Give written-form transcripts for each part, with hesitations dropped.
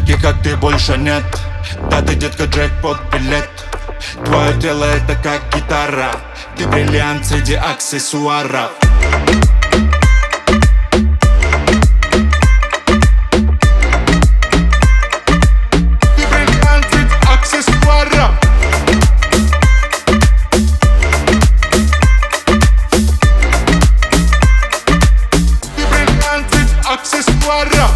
Таких как ты больше нет. Да ты, детка, джекпот билет. Твое тело это как гитара. Ты бриллиант среди аксессуаров. Ты бриллиант среди аксессуаров. Ты бриллиант среди аксессуаров.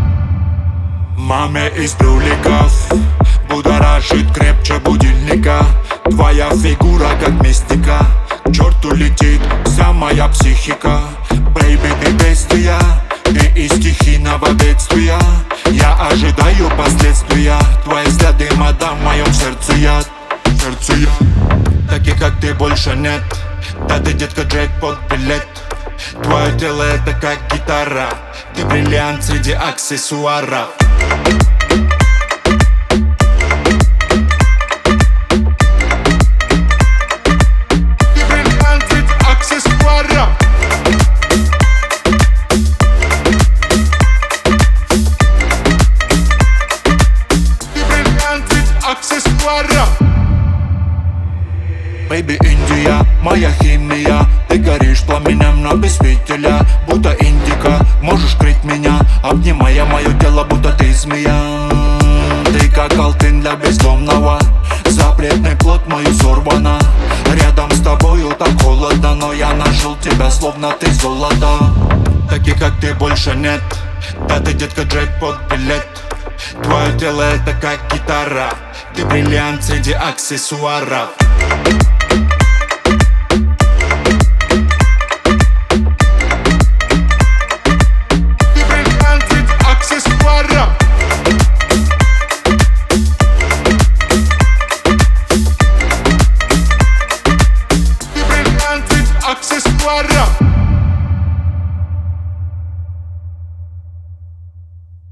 Маме из брюликов будоражит крепче будильника. Твоя фигура как мистика. К черту летит вся моя психика. Бэйби, ты бестия, ты из стихийного бедствия. Я ожидаю последствия. Твои взгляды, мадам, в моем сердце яд. Таких как ты больше нет. Да ты, детка, джекпот билет. Твое тело это как гитара. Ты бриллиант среди аксессуаров. Ты бриллиант среди аксессуаров. Ты бриллиант среди аксессуаров. Бэйби, Индия, моя химия. Ты горишь пламенем, но без фитиля. Будто индика, можешь крыть меня, обнимая мое тело, будто ты змея. Ты как алтын для бездомного. Запретный плод мою сорвана. Рядом с тобою так холодно, но я нашел тебя, словно ты золото. Таких как ты больше нет. Да ты, детка, джекпот билет. Твое тело это как гитара. Ты бриллиант среди аксессуаров.